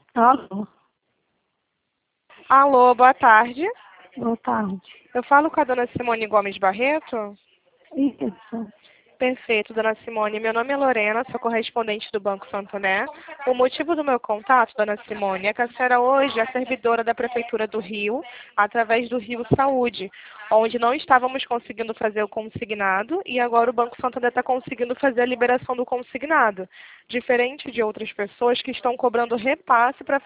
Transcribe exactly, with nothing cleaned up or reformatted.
Alô, Alô, boa tarde. boa tarde. Eu falo com a dona Simone Gomes Barreto? Isso. Perfeito, dona Simone. Meu nome é Lorena, sou correspondente do Banco Santander. O motivo do meu contato, dona Simone, é que a senhora hoje é servidora da Prefeitura do Rio, através do Rio Saúde, onde não estávamos conseguindo fazer o consignado e agora o Banco Santander está conseguindo fazer a liberação do consignado, diferente de outras pessoas que estão cobrando repasse para